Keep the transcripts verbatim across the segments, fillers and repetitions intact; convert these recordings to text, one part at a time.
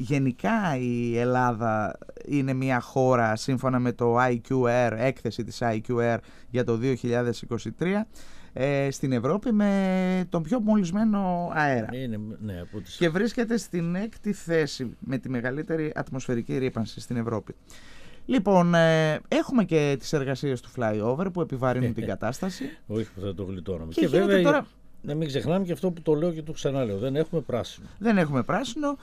γενικά η Ελλάδα είναι μια χώρα, σύμφωνα με το άι κιου αρ, έκθεση της άι κιου αρ για το δύο χιλιάδες είκοσι τρία, ε, στην Ευρώπη με τον πιο μολυσμένο αέρα. Είναι, ναι, από τις... Και βρίσκεται στην έκτη θέση με τη μεγαλύτερη ατμοσφαιρική ρύπανση στην Ευρώπη. Λοιπόν, ε, έχουμε και τις εργασίες του flyover που επιβαρύνουν την κατάσταση. Όχι που θα το γλιτώναμε. Και, και βέβαια, τώρα... να μην ξεχνάμε και αυτό που το λέω και το ξαναλέω. Δεν έχουμε πράσινο. Δεν έχουμε πράσινο.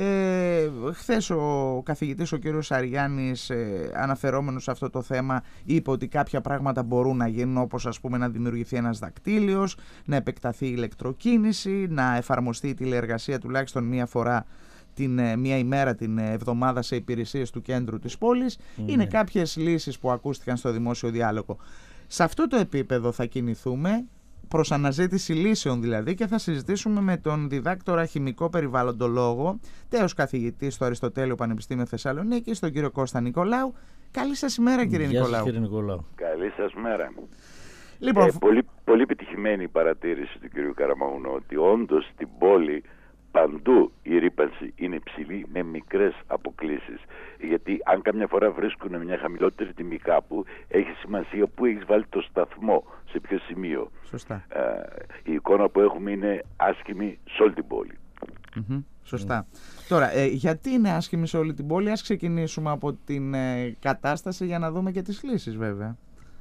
Ε, χθες ο καθηγητής ο κύριος Αριάννης, ε, αναφερόμενος σε αυτό το θέμα, είπε ότι κάποια πράγματα μπορούν να γίνουν, όπως ας πούμε να δημιουργηθεί ένας δακτύλιος, να επεκταθεί η ηλεκτροκίνηση, να εφαρμοστεί η τηλεεργασία τουλάχιστον μία φορά την μία ημέρα την εβδομάδα σε υπηρεσίες του κέντρου της πόλης. Mm. Είναι κάποιες λύσεις που ακούστηκαν στο δημόσιο διάλογο. Σε αυτό το επίπεδο θα κινηθούμε, προς αναζήτηση λύσεων δηλαδή, και θα συζητήσουμε με τον διδάκτορα χημικό περιβαλλοντολόγο, τέος καθηγητή στο Αριστοτέλειο Πανεπιστήμιο Θεσσαλονίκης, τον κύριο Κώστα Νικολάου. Καλή σας ημέρα, κύριε Γεια σας, Νικολάου. κύριε Νικολάου. Καλή σας μέρα. Λοιπόν, ε, πολύ, πολύ επιτυχημένη η παρατήρηση του κυρίου Καραμαγουνού ότι όντως στην πόλη παντού η ρύπανση είναι υψηλή με μικρές αποκλίσεις. Γιατί αν καμιά φορά βρίσκουν μια χαμηλότερη τιμή κάπου, έχει σημασία που έχεις βάλει το σταθμό, σε ποιο σημείο. Σωστά. Ε, η εικόνα που έχουμε είναι άσχημη σε όλη την πόλη. Mm-hmm, σωστά. Mm. Τώρα, ε, γιατί είναι άσχημη σε όλη την πόλη? Ας ξεκινήσουμε από την ε, κατάσταση για να δούμε και τις λύσεις βέβαια.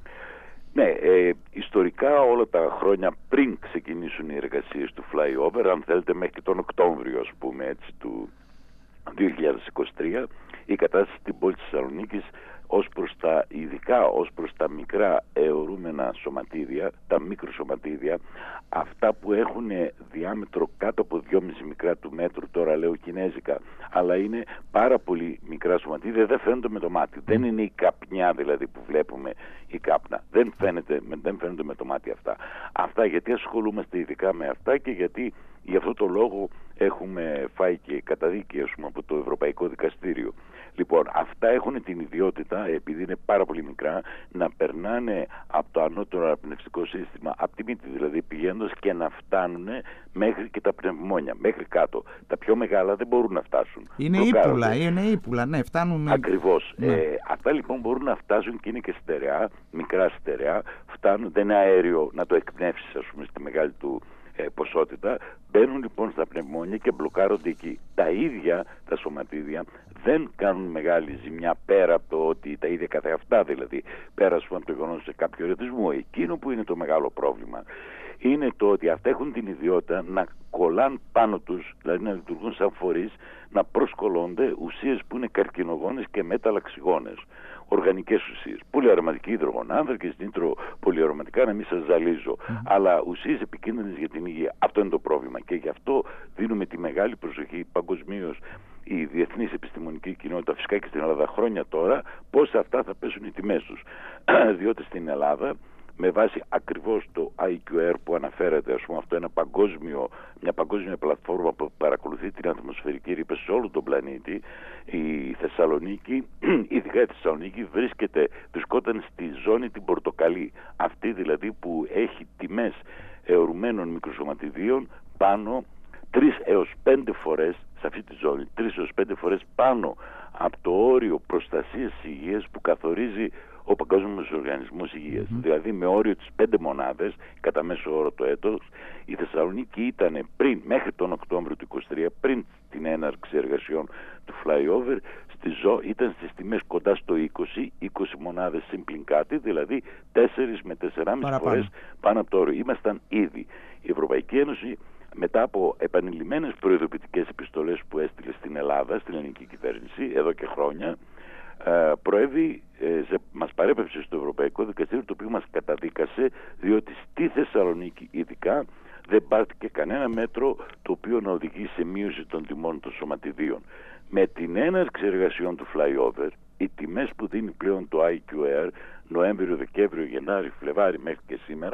Ναι, ε, ιστορικά όλα τα χρόνια πριν ξεκινήσουν οι εργασίες του flyover, αν θέλετε μέχρι τον Οκτώβριο, ας πούμε έτσι, του δύο χιλιάδες είκοσι τρία, η κατάσταση στην πόλη της Θεσσαλονίκης ως προς τα, ειδικά ως προς τα μικρά αιωρούμενα σωματίδια, τα μικροσωματίδια, αυτά που έχουν διάμετρο κάτω από δυόμισι μικρά του μέτρου, τώρα λέω κινέζικα, αλλά είναι πάρα πολύ μικρά σωματίδια, δεν φαίνονται με το μάτι. Δεν είναι η καπνιά δηλαδή που βλέπουμε, η κάπνα. Δεν, φαίνεται, δεν φαίνονται με το μάτι αυτά. Αυτά γιατί ασχολούμαστε ειδικά με αυτά και γιατί γι' αυτό το λόγο έχουμε φάει και καταδίκη, ας πούμε, από το Ευρωπαϊκό Δικαστήριο. Λοιπόν, αυτά έχουν την ιδιότητα, επειδή είναι πάρα πολύ μικρά, να περνάνε από το ανώτερο αναπνευστικό σύστημα, από τη μύτη δηλαδή πηγαίνοντας, και να φτάνουν μέχρι και τα πνευμόνια, μέχρι κάτω. Τα πιο μεγάλα δεν μπορούν να φτάσουν. Είναι ύπουλα, είναι ύπουλα, ναι, φτάνουν. Ακριβώς. Ναι. Ε, αυτά λοιπόν μπορούν να φτάσουν και είναι και στερεά, μικρά στερεά, φτάνουν, δεν είναι αέριο να το εκπνεύσεις, ας πούμε, στη μεγάλη του ε, ποσότητα. Μπαίνουν λοιπόν στα πνευμόνια και μπλοκάρονται εκεί. Τα ίδια τα σωματίδια δεν κάνουν μεγάλη ζημιά, πέρα από το ότι τα ίδια καθεαυτά δηλαδή, πέρα από το γεγονός σε κάποιο ρετισμό. Εκείνο που είναι το μεγάλο πρόβλημα είναι το ότι αυτά έχουν την ιδιότητα να κολλάν πάνω τους, δηλαδή να λειτουργούν σαν φορείς, να προσκολώνται ουσίες που είναι καρκινογόνες και μεταλλαξιγόνες, οργανικές ουσίες. Πολυαρωματικοί υδρογονάνθρακες, νήτρο πολυαρωματικά, να μην σας ζαλίζω, mm. αλλά ουσίες επικίνδυνες για την υγεία. Αυτό είναι το πρόβλημα και γι' αυτό δίνουμε τη μεγάλη προσοχή παγκοσμίως, η διεθνής επιστημονική κοινότητα, φυσικά και στην Ελλάδα χρόνια τώρα, πώς αυτά θα πέσουν οι τιμές τους. Διότι στην Ελλάδα, με βάση ακριβώς το άι κιου αρ που αναφέρεται, ας πούμε, αυτό είναι ένα παγκόσμιο, μια παγκόσμια πλατφόρμα που παρακολουθεί την ατμοσφαιρική ρύπανση σε όλο τον πλανήτη, η Θεσσαλονίκη, ειδικά η Θεσσαλονίκη, βρίσκεται, βρισκόταν στη ζώνη την πορτοκαλί, αυτή δηλαδή που έχει τιμές αιωρουμένων μικροσωματιδίων πάνω τρεις έως πέντε φορές, σε αυτή τη ζώνη, τρεις έως πέντε φορές πάνω από το όριο προστασίας υγείας που καθορίζει ο Παγκόσμιος Οργανισμός Υγείας. Mm-hmm. Δηλαδή με όριο τις πέντε μονάδες κατά μέσο όρο το έτος, η Θεσσαλονίκη ήταν πριν, μέχρι τον Οκτώβριο του είκοσι τρία, πριν την έναρξη εργασιών του flyover, στη ζώ, ήταν στις τιμές κοντά στο είκοσι, είκοσι μονάδες συμπλην κάτι, δηλαδή τέσσερα με τέσσερα κόμμα πέντε φορές πάνω από το όριο. Ήμασταν ήδη. Η Ευρωπαϊκή Ένωση, μετά από επανειλημμένες προειδοποιητικές επιστολές που έστειλε στην Ελλάδα, στην ελληνική κυβέρνηση, εδώ και χρόνια, ε, προέβη, ε, σε, μας παρέπεψε στο Ευρωπαϊκό Δικαστήριο, το οποίο μας καταδίκασε, διότι στη Θεσσαλονίκη ειδικά δεν πάρθηκε κανένα μέτρο το οποίο να οδηγεί σε μείωση των τιμών των σωματιδίων. Με την έναρξη εργασιών του flyover, οι τιμές που δίνει πλέον το άι κιου αρ, Νοέμβριο, Δεκέμβριο, Γενάρη, Φλεβάρι μέχρι και σήμερα,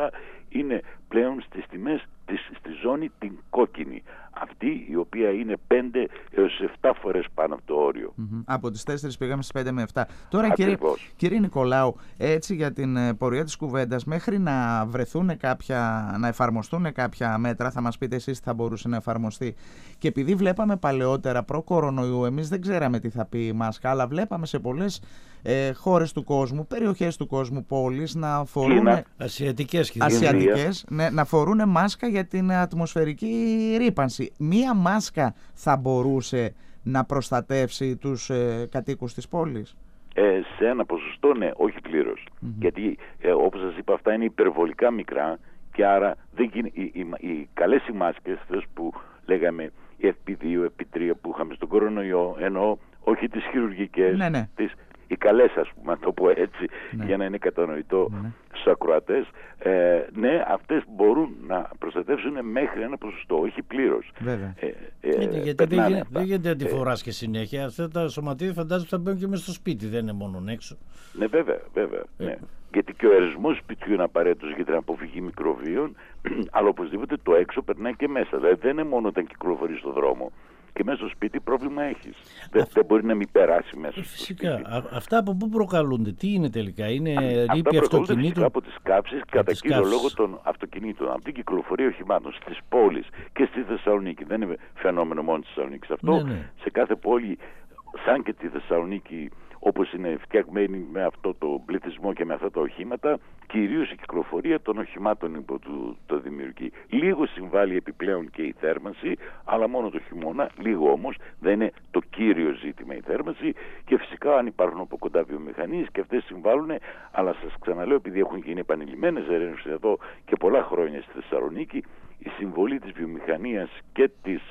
είναι πλέον στις τιμές της, στη ζώνη την κόκκινη. Αυτή η οποία είναι πέντε έως επτά φορές πάνω από το όριο. Mm-hmm. Από τις τέσσερις πήγαμε στις πέντε με επτά. Τώρα κύριε, κύριε Νικολάου, έτσι για την πορεία της κουβέντας, μέχρι να βρεθούν κάποια, να εφαρμοστούν κάποια μέτρα, θα μας πείτε εσείς τι θα μπορούσε να εφαρμοστεί. Και επειδή βλέπαμε παλαιότερα προ-κορονοϊού, εμείς δεν ξέραμε τι θα πει η μάσκα, αλλά βλέπαμε σε πολλές ε, χώρες του κόσμου, περιοχές του κόσμου, πόλεις, να φορούν ασιατικές, ασιατικές ναι, να φορούν μάσκα για την ατμοσφαιρική ρύπανση. Μία μάσκα θα μπορούσε να προστατεύσει τους ε, κατοίκους της πόλης? Ε, σε ένα ποσοστό ναι, όχι πλήρως. Mm-hmm. Γιατί ε, όπως σας είπα, αυτά είναι υπερβολικά μικρά και άρα δεν γίνει, οι, οι, οι καλές οι μάσκες που λέγαμε, οι εφ πι δύο, εφ πι τρία που είχαμε στον κορονοϊό, ενώ όχι τις χειρουργικές, ναι, ναι. τις, οι καλές, ας πούμε, να το πω έτσι, ναι. για να είναι κατανοητό ναι. στους ακροατές, ε, ναι, αυτές μπορούν να προστατεύσουν μέχρι ένα ποσοστό, όχι πλήρως. Βέβαια. Ε, ε, γιατί γιατί δεν, δεν γίνεται να τη φοράς και συνέχεια. Αυτά τα σωματίδια φαντάζομαι θα μπαίνουν και μέσα στο σπίτι, δεν είναι μόνο έξω. Ναι, βέβαια, βέβαια. Ε. Ναι. Γιατί και ο αερισμός σπιτιού είναι απαραίτητος για την αποφυγή μικροβίων, αλλά οπωσδήποτε το έξω περνάει και μέσα. Δηλαδή δεν είναι μόνο όταν κυκλοφορεί στον δρόμο. Και μέσα στο σπίτι πρόβλημα έχεις. Δεν, δεν μπορεί να μην περάσει μέσα στο φυσικά. σπίτι. Α, αυτά από πού προκαλούνται, τι είναι τελικά, είναι ρήπη αυτοκινήτων? Από τις κάψεις, κατά κύριο λόγο των αυτοκινήτων, από την κυκλοφορία οχημάτων στις πόλεις και στη Θεσσαλονίκη. Δεν είναι φαινόμενο μόνο της Θεσσαλονίκης αυτό. Ναι, ναι. Σε κάθε πόλη, σαν και τη Θεσσαλονίκη, όπως είναι φτιαγμένη με αυτό το πληθυσμό και με αυτά τα οχήματα, κυρίως η κυκλοφορία των οχημάτων υπό του, το δημιουργεί. Λίγο συμβάλλει επιπλέον και η θέρμανση, αλλά μόνο το χειμώνα, λίγο όμως, δεν είναι το κύριο ζήτημα η θέρμανση, και φυσικά αν υπάρχουν από κοντά βιομηχανίες και αυτές συμβάλλουν, αλλά σας ξαναλέω, επειδή έχουν γίνει επανειλημμένες ερεύνες εδώ και πολλά χρόνια στη Θεσσαλονίκη, η συμβολή της βιομηχανίας και της,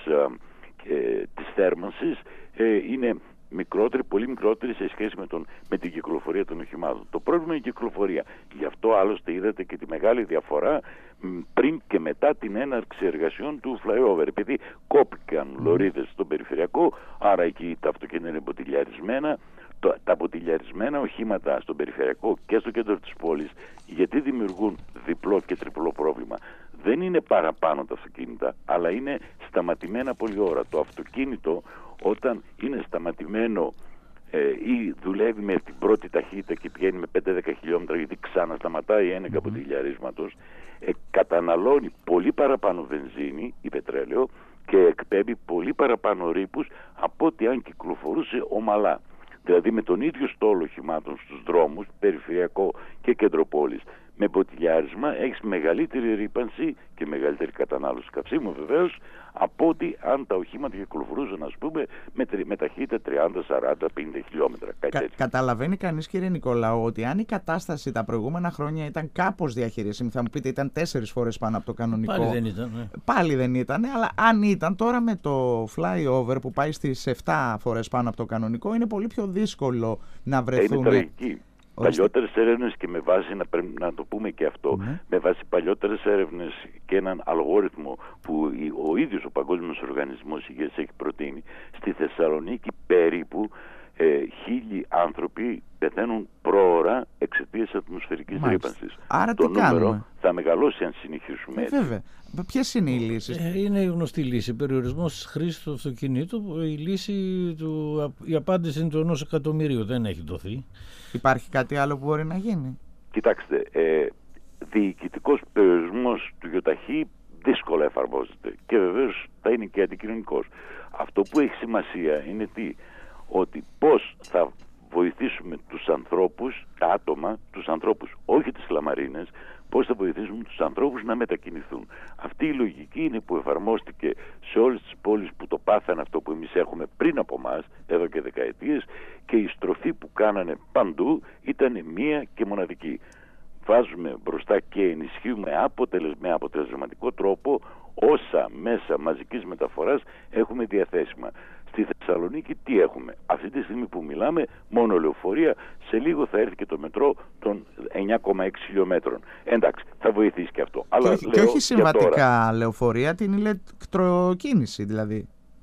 ε, της θέρμανσης ε, είναι μικρότερη, πολύ μικρότερη σε σχέση με, τον, με την κυκλοφορία των οχημάτων. Το πρόβλημα είναι η κυκλοφορία. Γι' αυτό άλλωστε είδατε και τη μεγάλη διαφορά πριν και μετά την έναρξη εργασιών του flyover. Επειδή κόπηκαν λωρίδες στον περιφερειακό, άρα εκεί τα αυτοκίνητα είναι μποτιλιαρισμένα, το, τα μποτιλιαρισμένα οχήματα στον περιφερειακό και στο κέντρο της πόλης, γιατί δημιουργούν διπλό και τριπλό πρόβλημα. Δεν είναι παραπάνω τα αυτοκίνητα, αλλά είναι σταματημένα πολλή ώρα. Το αυτοκίνητο, όταν είναι σταματημένο ε, ή δουλεύει με την πρώτη ταχύτητα και πηγαίνει με πέντε με δέκα χιλιόμετρα, γιατί ξανασταματάει η ένεκα από τηλιαρίσματος, ε, καταναλώνει πολύ παραπάνω βενζίνη ή πετρέλαιο και εκπέμπει πολύ παραπάνω ρήπους από ότι αν κυκλοφορούσε ομαλά. Δηλαδή με τον ίδιο στόλο οχημάτων στους δρόμους, περιφερειακό και κεντροπόλης, με μποτιλιάρισμα έχεις μεγαλύτερη ρύπανση και μεγαλύτερη κατανάλωση καυσίμου βεβαίως, από ότι αν τα οχήματα κυκλοφορούσαν, ας πούμε, με, με ταχύτητα τριάντα, σαράντα, πενήντα χιλιόμετρα. Κα, καταλαβαίνει κανείς, κύριε Νικολάου, ότι αν η κατάσταση τα προηγούμενα χρόνια ήταν κάπως διαχειρίσιμη, θα μου πείτε ήταν τέσσερις φορές πάνω από το κανονικό. Πάλι δεν ήταν. Ναι. Πάλι δεν ήταν, αλλά αν ήταν τώρα με το flyover που πάει στις επτά φορές πάνω από το κανονικό, είναι πολύ πιο δύσκολο να βρεθούν. Είναι τραγική. Παλιότερες έρευνες, και με βάση, να, να το πούμε και αυτό, mm-hmm. με βάση παλιότερες έρευνες και έναν αλγόριθμο που ο ίδιος ο Παγκόσμιος Οργανισμός Υγείας έχει προτείνει, στη Θεσσαλονίκη περίπου ε, χίλιοι άνθρωποι πεθαίνουν πρόωρα εξαιτίας ατμοσφαιρικής ρύπανσης. Άρα το τι νούμερο κάνουμε? θα μεγαλώσει αν συνεχίσουμε ε, έτσι. Βέβαια. Ποιες είναι οι λύσεις? Ε, είναι η γνωστή λύση. Περιορισμός της χρήσης του αυτοκινήτου. Η λύση, του, η απάντηση είναι του ενός εκατομμυρίου. Δεν έχει δοθεί. Υπάρχει κάτι άλλο που μπορεί να γίνει? Κοιτάξτε, ε, διοικητικός περιορισμός του γιοταχή δύσκολα εφαρμόζεται και βεβαίως θα είναι και αντικοινωνικός. Αυτό που έχει σημασία είναι τι, ότι πώς θα βοηθήσουμε τους ανθρώπους, τα άτομα, τους ανθρώπους, όχι τις λαμαρίνες, πώς θα βοηθήσουμε τους ανθρώπους να μετακινηθούν. Αυτή η λογική είναι που εφαρμόστηκε σε όλες τις πόλεις που το πάθανε αυτό που εμείς έχουμε πριν από εμάς, εδώ και δεκαετίες, και η στροφή που κάνανε παντού ήταν μία και μοναδική. Βάζουμε μπροστά και ενισχύουμε αποτελεσ... με αποτελεσματικό τρόπο όσα μέσα μαζικής μεταφοράς έχουμε διαθέσιμα. Στη Θεσσαλονίκη τι έχουμε? Αυτή τη στιγμή που μιλάμε, μόνο λεωφορεία, σε λίγο θα έρθει και το μετρό των εννιά κόμμα έξι χιλιόμετρων. Εντάξει, θα βοηθήσει και αυτό. Και, Αλλά όχι, λέω, και όχι συμβατικά τώρα, λεωφορεία, την ηλεκτροκίνηση δηλαδή.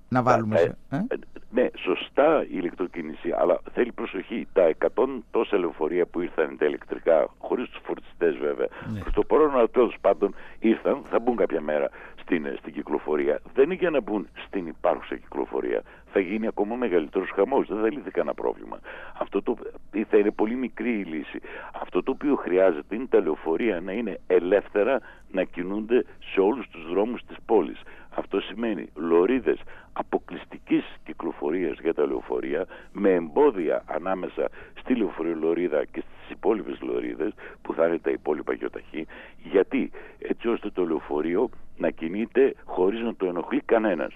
να βάλουμε. Ε, ε? Ε, ναι, σωστά η ηλεκτροκίνηση, αλλά θέλει προσοχή. Τα εκατό τόσα λεωφορεία που ήρθαν τα ηλεκτρικά, χωρίς τους φορτιστές βέβαια, ναι. προς το παρόν, αλλά τέλος πάντων ήρθαν, θα μπουν κάποια μέρα στην, στην κυκλοφορία. Δεν είναι για να μπουν στην υπάρχουσα κυκλοφορία. Θα γίνει ακόμα μεγαλύτερος χαμός, δεν θα λύθει κανένα πρόβλημα. Αυτό το, θα είναι πολύ μικρή η λύση. Αυτό το οποίο χρειάζεται είναι τα λεωφορεία να είναι ελεύθερα να κινούνται σε όλους τους δρόμους της πόλης. Αυτό σημαίνει λωρίδες αποκλειστικής κυκλοφορίας για τα λεωφορεία, με εμπόδια ανάμεσα στη λεωφορειολωρίδα και στις υπόλοιπες λωρίδες που θα είναι τα υπόλοιπα γιοταχή. Γιατί? Έτσι ώστε το λεωφορείο να κινείται χωρίς να το ενοχλεί κανένας.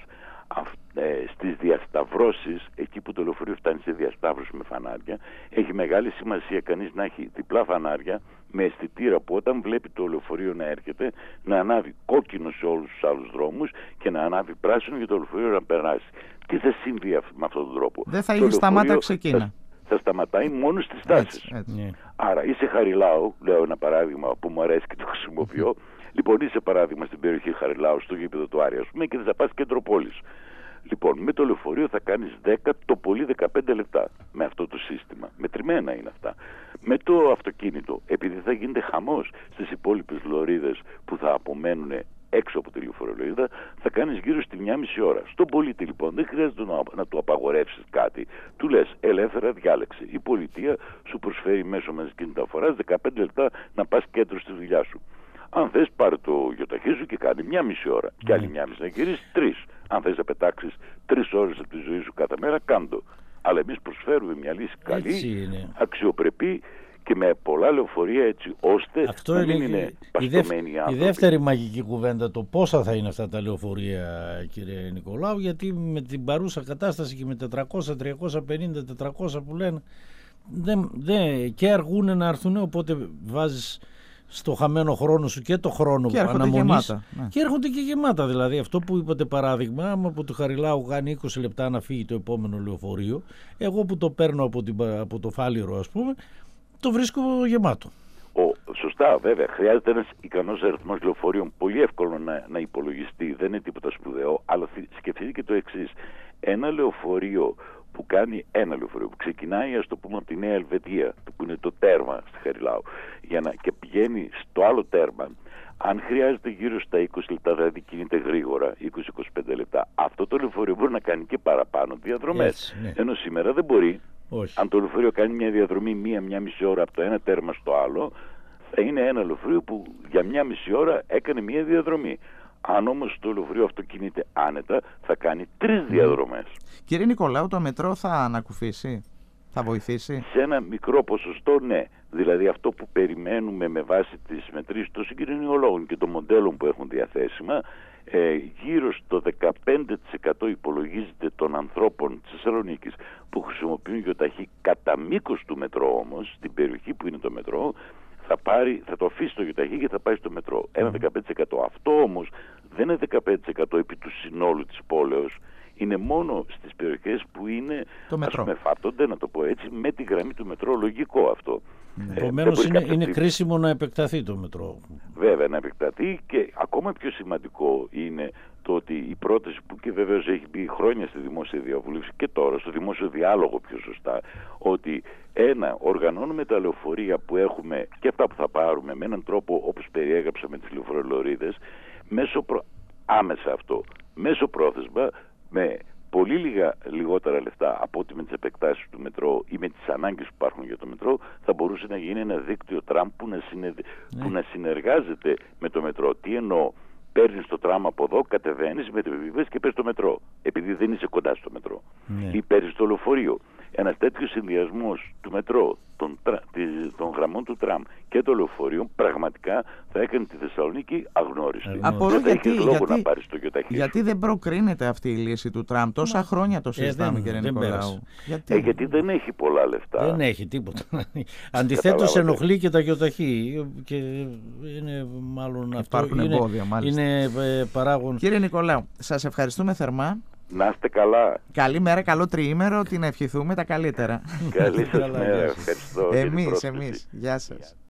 Ε, στις διασταυρώσεις, εκεί που το λεωφορείο φτάνει σε διασταύρωση με φανάρια, έχει μεγάλη σημασία κανείς να έχει διπλά φανάρια με αισθητήρα που όταν βλέπει το λεωφορείο να έρχεται, να ανάβει κόκκινο σε όλους τους άλλους δρόμους και να ανάβει πράσινο για το λεωφορείο να περάσει. Τι θα συμβεί με αυτόν τον τρόπο? Δεν θα έχει σταμάτα ξεκίνα. Θα, θα σταματάει μόνο στις στάσεις. Yeah. Άρα είσαι Χαριλάου, λέω ένα παράδειγμα που μου αρέσει και το χρησιμοποιώ. Λοιπόν, είσαι παράδειγμα στην περιοχή Χαριλάου, στο γήπεδο του Άρη, ας πούμε, και θα πας κέντρο πόλης. Λοιπόν, με το λεωφορείο θα κάνεις δέκα, το πολύ δεκαπέντε λεπτά με αυτό το σύστημα. Μετρημένα είναι αυτά. Με το αυτοκίνητο, επειδή θα γίνεται χαμός στις υπόλοιπες λωρίδες που θα απομένουν έξω από τη λεωφορειολωρίδα, θα κάνεις γύρω στη μία μισή ώρα. Στον πολίτη λοιπόν δεν χρειάζεται να, να του απαγορεύσεις κάτι. Του λες ελεύθερα διάλεξε. Η πολιτεία σου προσφέρει μέσω μαζικής μεταφοράς δεκαπέντε λεπτά να πας κέντρο στη δουλειά σου. Αν θες πάρε το γιοταχή σου και κάνει μία μισή ώρα. Mm. Και άλλη μία μισή να γυρίσεις τρεις. Αν θες να πετάξεις τρεις ώρες από τη ζωή σου κάθε μέρα, κάντο. Αλλά εμείς προσφέρουμε μια λύση καλή, αξιοπρεπή και με πολλά λεωφορεία, έτσι ώστε αυτό να είναι μην είναι παστομένοι άνθρωποι. Η δεύτερη μαγική κουβέντα, το πόσα θα είναι αυτά τα λεωφορεία, κύριε Νικολάου, γιατί με την παρούσα κατάσταση και με τετρακόσια, τριακόσια πενήντα, τετρακόσια που λένε, δεν, δεν, και αργούν να έρθουν, οπότε βάζεις στο χαμένο χρόνο σου και το χρόνο και αναμονής γεμάτα, ναι. Και έρχονται και γεμάτα. Δηλαδή αυτό που είπατε παράδειγμα, άμα από το Χαριλάου κάνει είκοσι λεπτά να φύγει το επόμενο λεωφορείο, εγώ που το παίρνω από, την, από το Φάληρο, ας πούμε, το βρίσκω γεμάτο. Ο, σωστά, βέβαια. Χρειάζεται ένας ικανός αριθμός λεωφορείων, πολύ εύκολο να, να υπολογιστεί, δεν είναι τίποτα σπουδαίο, αλλά σκεφτείτε και το εξής. Ένα λεωφορείο που κάνει ένα λεωφορείο, που ξεκινάει, ας το πούμε, από τη Νέα Ελβετία, που είναι το τέρμα στη Χαριλάου, για να, και πηγαίνει στο άλλο τέρμα, αν χρειάζεται γύρω στα είκοσι λεπτά, δηλαδή κινείται γρήγορα, είκοσι με είκοσι πέντε λεπτά, αυτό το λεωφορείο μπορεί να κάνει και παραπάνω διαδρομές. Yes, ναι. Ενώ σήμερα δεν μπορεί. Όχι. Αν το λεωφορείο κάνει μια διαδρομή μία-μία μισή ώρα από το ένα τέρμα στο άλλο, θα είναι ένα λεωφορείο που για μία μισή ώρα έκανε μία διαδρομή. Αν όμως το λεωφορείο αυτό κινείται άνετα, θα κάνει τρεις διαδρομές. Κύριε Νικολάου, το μετρό θα ανακουφίσει, θα βοηθήσει? Σε ένα μικρό ποσοστό, ναι. Δηλαδή αυτό που περιμένουμε με βάση τις μετρήσεις των συγκοινωνιολόγων και των μοντέλων που έχουν διαθέσιμα, ε, γύρω στο δεκαπέντε τοις εκατό υπολογίζεται των ανθρώπων της Θεσσαλονίκης που χρησιμοποιούν γιοταχή κατά μήκος του μετρό, όμως, στην περιοχή που είναι το μετρό, θα, πάρει, θα το αφήσει το γιοταχή και θα πάει στο μετρό. Ένα δεκαπέντε τοις εκατό. Αυτό όμως δεν είναι δεκαπέντε τοις εκατό επί του συνόλου της πόλεως. Είναι μόνο στις περιοχές που είναι, ας πούμε, φάπτονται, να το πω έτσι, με τη γραμμή του μετρό. Λογικό αυτό. Επομένως ε, είναι, είναι κρίσιμο να επεκταθεί το μετρό. Βέβαια, να επεκταθεί, και ακόμα πιο σημαντικό είναι το ότι η πρόταση που και βεβαίως έχει μπει χρόνια στη δημόσια διαβούλευση και τώρα στο δημόσιο διάλογο πιο σωστά, ότι ένα, οργανώνουμε τα λεωφορεία που έχουμε και αυτά που θα πάρουμε με έναν τρόπο όπως περιέγραψα με τις λεωφορειολωρίδες, μέσω προ... άμεσα αυτό, μέσω πρόθεσμα, με πολύ λίγα λιγότερα λεφτά από ό,τι με τις επεκτάσεις του μετρό ή με τις ανάγκες που υπάρχουν για το μετρό, θα μπορούσε να γίνει ένα δίκτυο τραμ που να, συνε... ναι. που να συνεργάζεται με το μετρό. Τι εννοώ? Παίρνεις το τραμ από εδώ, κατεβαίνεις, μετεπιβίβες και παίρνεις το μετρό, επειδή δεν είσαι κοντά στο μετρό. Ναι. Ή παίρνεις το λεωφορείο. Ένας τέτοιος συνδυασμός του μετρό, των, των γραμμών του τραμ και των λεωφορείων πραγματικά θα έκανε τη Θεσσαλονίκη αγνώριστη. Απορώ δεν γιατί, λόγο γιατί, να πάρεις το γιοταχή. Γιατί δεν προκρίνεται αυτή η λύση του τραμ? Τόσα Μα, χρόνια το συζητάμε, ε, κύριε Νικολάου. Γιατί? Ε, γιατί δεν έχει πολλά λεφτά. Δεν έχει τίποτα. Αντιθέτως ενοχλεί και τα γιοταχή. Και είναι μάλλον αυτό. Είναι, εμπόδια, μάλιστα. Είναι παράγον. Κύριε Νικολάου, σας ευχαριστούμε θερμά. Να είστε καλά. Καλή μέρα, καλό τριήμερο, την ευχηθούμε τα καλύτερα. Καλή σας μέρα, ευχαριστώ. Εμείς, εμείς. Γεια σας.